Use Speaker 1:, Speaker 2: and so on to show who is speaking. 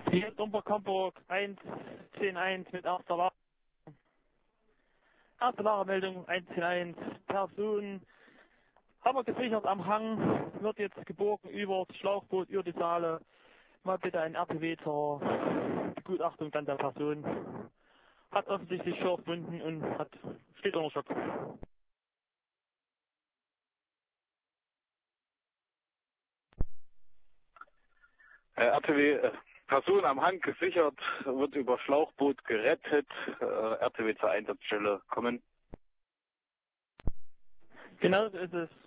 Speaker 1: Hier ist Umberkamburg 110.1 mit erster Lagermeldung 110.1. Person haben wir gesichert am Hang, wird jetzt geborgen über das Schlauchboot, über die Saale. Mal bitte ein RTW zur Begutachtung dann der Person. Hat offensichtlich Schürfwunden und steht unter Schock.
Speaker 2: RTW, Person am Hang gesichert, wird über Schlauchboot gerettet. RTW zur Einsatzstelle kommen.
Speaker 1: Genau so ist es.